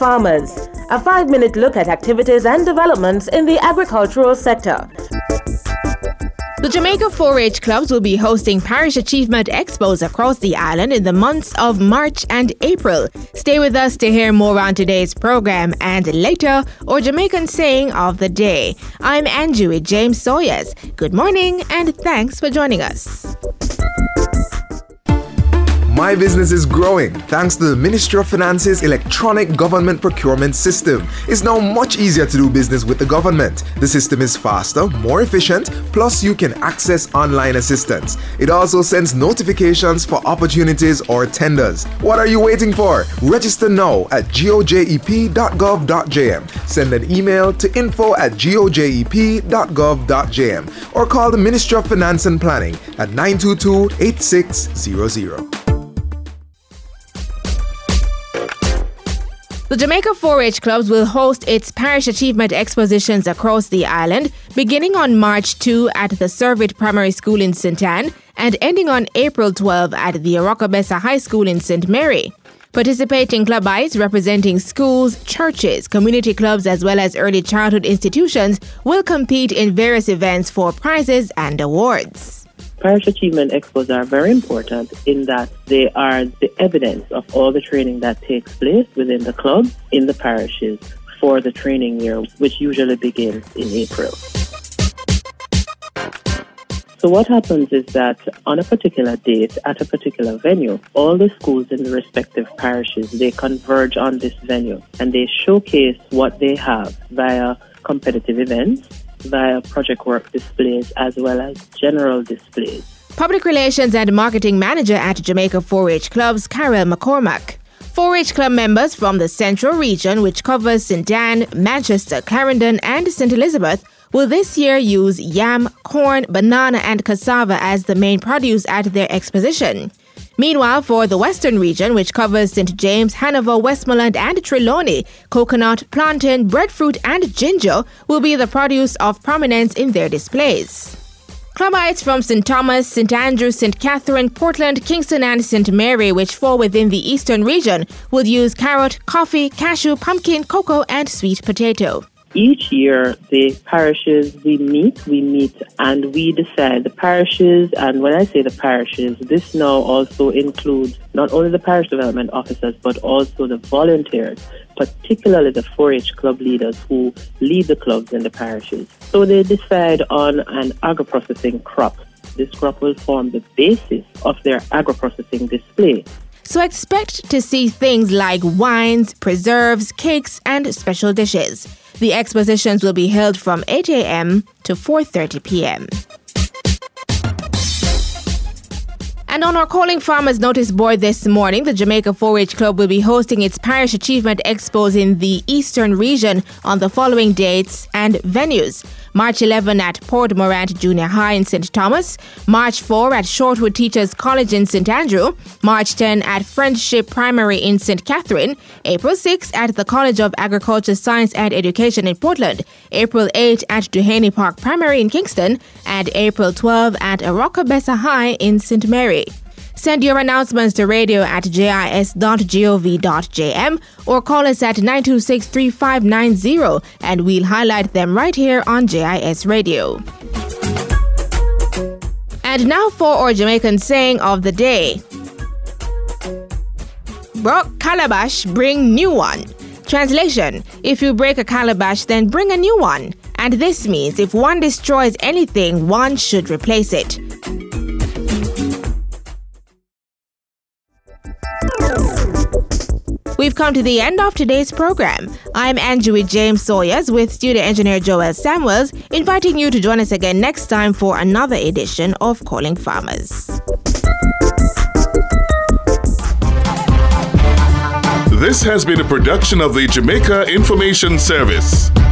Farmers, a 5-minute look at activities and developments in the agricultural sector. The Jamaica 4-H clubs will be hosting Parish Achievement Expos across the island in the months of March and April. Stay with us to hear more on today's program and later, our Jamaican saying of the day. I'm Angie with James Sawyers. Good morning and thanks for joining us. My business is growing thanks to the Ministry of Finance's electronic government procurement system. It's now much easier to do business with the government. The system is faster, more efficient, plus you can access online assistance. It also sends notifications for opportunities or tenders. What are you waiting for? Register now at gojep.gov.jm. Send an email to info@gojep.gov.jm or call the Ministry of Finance and Planning at 922-8600. The Jamaica 4-H clubs will host its Parish Achievement Expositions across the island, beginning on March 2 at the Servite Primary School in St. Ann and ending on April 12 at the Arokabessa High School in St. Mary. Participating clubites representing schools, churches, community clubs as well as early childhood institutions will compete in various events for prizes and awards. Parish Achievement Expos are very important in that they are the evidence of all the training that takes place within the club in the parishes for the training year, which usually begins in April. So what happens is that on a particular date at a particular venue, all the schools in the respective parishes, they converge on this venue and they showcase what they have via competitive events, via project work displays as well as general displays. Public Relations and Marketing Manager at Jamaica 4-H Clubs, Carol McCormack. 4-H Club members from the Central Region, which covers St. Ann, Manchester, Clarendon and St. Elizabeth, will this year use yam, corn, banana and cassava as the main produce at their exposition. Meanwhile, for the Western Region, which covers St. James, Hanover, Westmoreland and Trelawney, coconut, plantain, breadfruit and ginger will be the produce of prominence in their displays. Clubites from St. Thomas, St. Andrews, St. Catherine, Portland, Kingston and St. Mary, which fall within the Eastern Region, will use carrot, coffee, cashew, pumpkin, cocoa and sweet potato. Each year, the parishes, we meet and we decide the parishes. And when I say the parishes, this now also includes not only the parish development officers, but also the volunteers, particularly the 4-H club leaders who lead the clubs in the parishes. So they decide on an agro-processing crop. This crop will form the basis of their agro-processing display. So expect to see things like wines, preserves, cakes and special dishes. The expositions will be held from 8 a.m. to 4:30 p.m. And on our Calling Farmers notice board this morning, the Jamaica 4-H Club will be hosting its Parish Achievement Expos in the Eastern Region on the following dates and venues. March 11 at Port Morant Junior High in St. Thomas, March 4 at Shortwood Teachers College in St. Andrew, March 10 at Friendship Primary in St. Catherine, April 6 at the College of Agriculture, Science and Education in Portland, April 8 at Duhaney Park Primary in Kingston, and April 12 at Arokabessa High in St. Mary. Send your announcements to radio@jis.gov.jm or call us at 926-3590 and we'll highlight them right here on JIS Radio. And now for our Jamaican saying of the day. Broke calabash, bring new one. Translation: if you break a calabash, then bring a new one. And this means if one destroys anything, one should replace it. We've come to the end of today's program. I'm Angie with James Sawyers with studio engineer Joel Samuels, inviting you to join us again next time for another edition of Calling Farmers. This has been a production of the Jamaica Information Service.